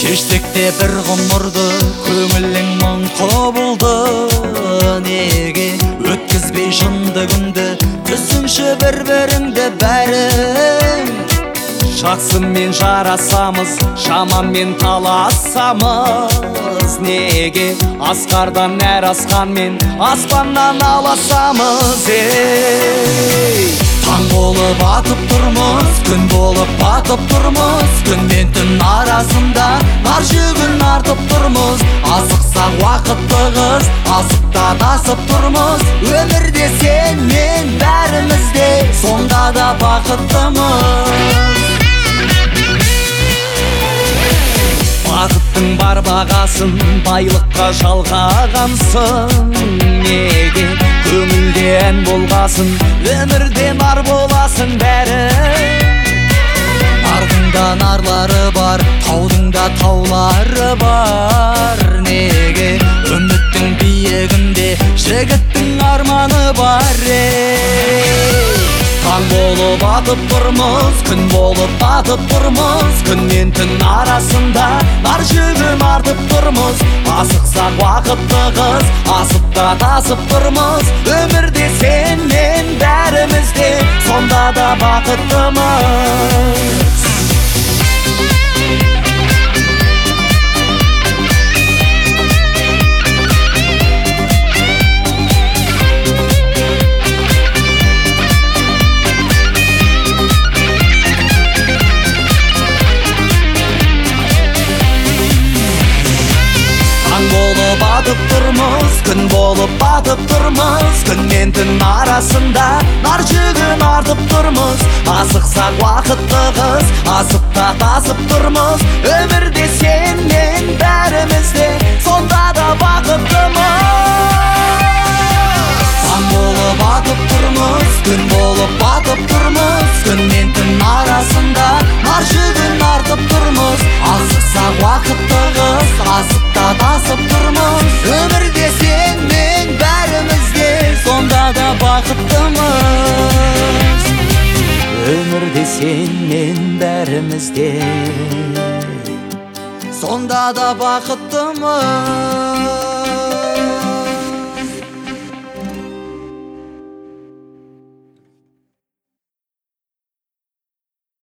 кештік те бір ғұмырды, көңілің мың құбылды. Неге өткізбей жынды күнді, түсінші бір-біріңді бәрің. Жақсымен жарасамыз, жаманмен таласамыз. Неге асқардан әр асқанмен, аспаннан аласамыз. Таң болып атып тұрмыз, күн болып батып тұрмыз. Күн мен түн арасында нар жүгін артып тұрмыз. Асықсақ уақытты қыз, асықта тасып тұрмыз. Өмірде сен мен бәрімізде, сонда да бақыттымыз. Бақыттың бар бағасын байлыққа жалғағансың. Неге көңілде ән болғасын, өмірде нар боласың бәрі. Нардың да нарлары бар, таудың да таулары бар. Неге үміттің биігінде жігіттің арманы бар. Таң болып атып тұрмыз, күн болып батып тұрмыз. Күн мен түн арасында нар жүгін артып тұрмыз. Асықсақ уақытты қыз, асып та тасып тұрмыз. Өмірде сен мен бәрімізде, сонда да бақыттымыз. Батып тұрмыз, күн болып батып тұрмыз. Күн мен түн арасында нар жүгін артып тұрмыз. Асықсақ уақытты қыз, асып та тасып тұрмыз. Өмірде сен мен бәрімізде, сонда да бақыттымыз. Таң болып атып тұрмыз, күн болып батып тұрмыз. Күн мен түн арасында нар жүгін артып тұрмыз. Асықсақ уақытты қыз, асып та тасып тұрмыз. Өмірде сен мен бәрімізде, сонда да бақыттымыз. Өмірде сен мен бәрімізде, сонда да бақыттымыз.